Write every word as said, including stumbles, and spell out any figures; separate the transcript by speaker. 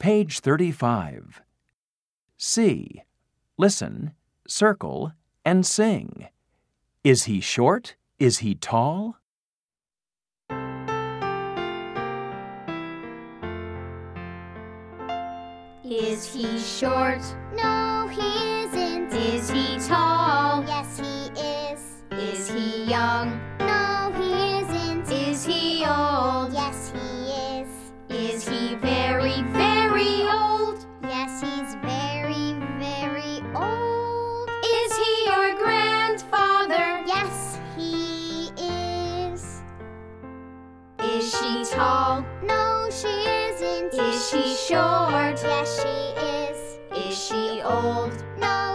Speaker 1: Page thirty-five. C. Listen, circle, and sing. Is he short? Is he tall?
Speaker 2: Is he short?
Speaker 3: No, he isn't.
Speaker 2: Is he tall?
Speaker 3: Yes, he is.
Speaker 2: Is he young?
Speaker 3: No, he isn't.
Speaker 2: Is he old?
Speaker 3: Yes, he is.
Speaker 2: Is he very, very old?
Speaker 3: Yes, he's very, very old.
Speaker 2: Is he your grandfather?
Speaker 3: Yes, he is.
Speaker 2: Is she tall?
Speaker 3: No, she isn't.
Speaker 2: Is she short?
Speaker 3: Yes, she is.
Speaker 2: Is she old?
Speaker 3: No,